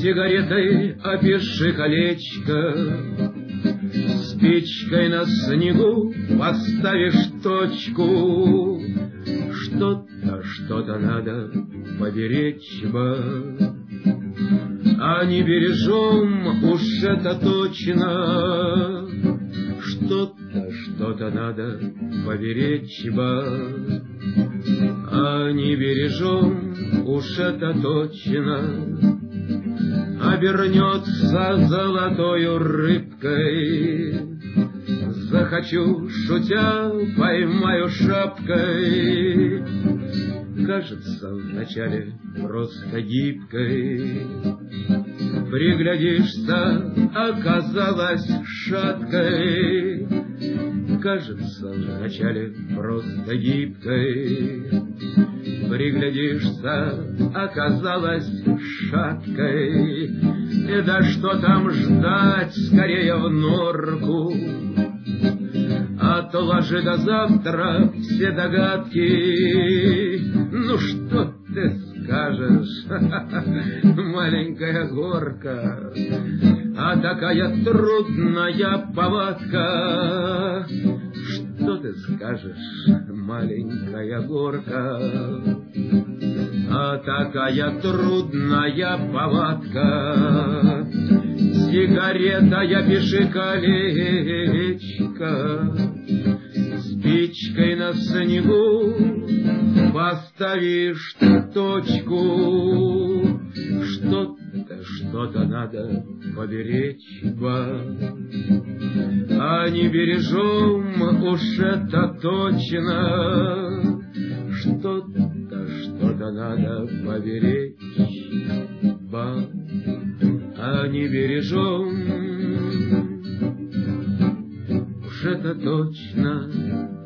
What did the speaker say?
Сигаретой опиши колечко, спичкой на снегу поставишь точку. Что-то надо поберечь бы, а не бережем, уж это точно. Что-то надо поберечь бы, а не бережем, уж это точно. Обернется золотою рыбкой, захочу, шутя, поймаю шапкой. Кажется вначале просто гибкой, приглядишься, оказалась шаткой. Кажется вначале просто гибкой, приглядишься, оказалась шаткой. И да что там ждать, скорее в норку, отложи до завтра все догадки. Ну что ты скажешь, маленькая горка, а такая трудная повадка. Что ты скажешь, маленькая горка, а такая трудная повадка. Сигарета, я пиши колечко, спичкой на снегу поставишь точку. Что-то надо поберечь бы, а не бережем, уж это точно. Что-то надо поберечь бы, а не бережем, уж это точно.